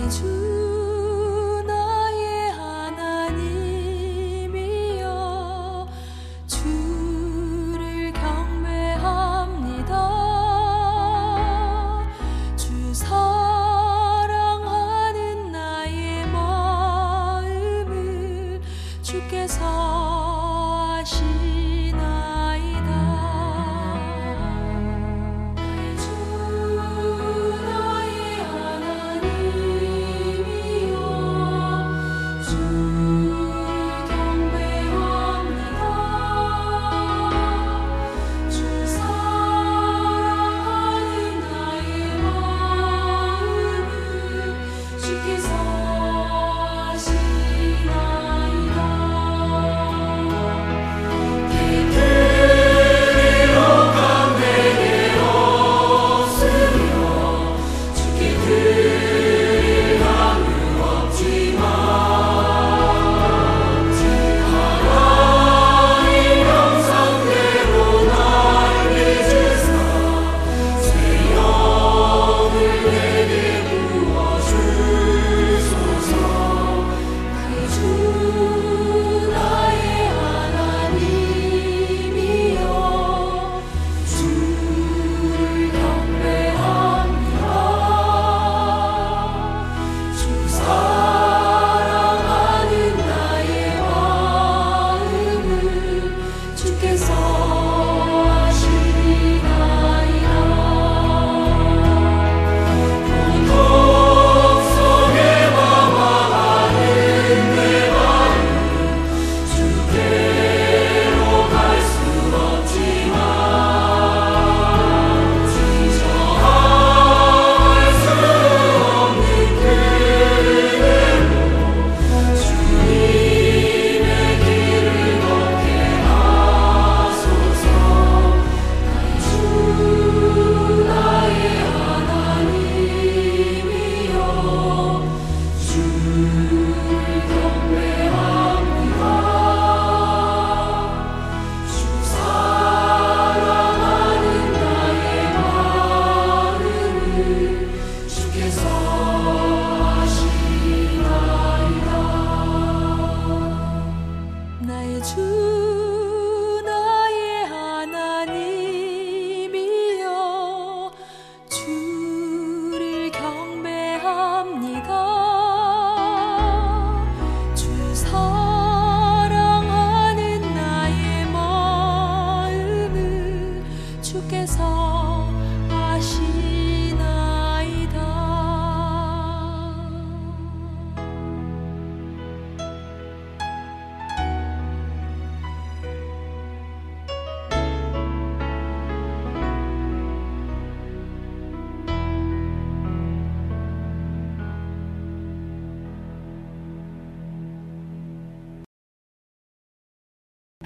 주 나의 하나님이여 주를 경배합니다. 주 사랑하는 나의 마음을 주께서 아시나이다. 주 나의 하나님이여 주를 경배합니다. 주 사랑하는 나의 마음을 주께서 아시나이다. 길들이러 간 내게 없으며 주께 드릴 향유 없지만 하나님 형상대로 날 빚으사 새 영을 내게 부어주소서. 주 나의 하나님이여 주를 경배합니다. 주 사랑하는 나의 마음을 주께서 아시나이다. 고통 속에 방황하는 내 마음 주께로 갈 수 없지만 지정할 수 없는 그대로 주님의 길을 걷게 하소서. 주 나의 하나님이여 주를 경배합니다. 주 사랑하는 나의 마음을 주께서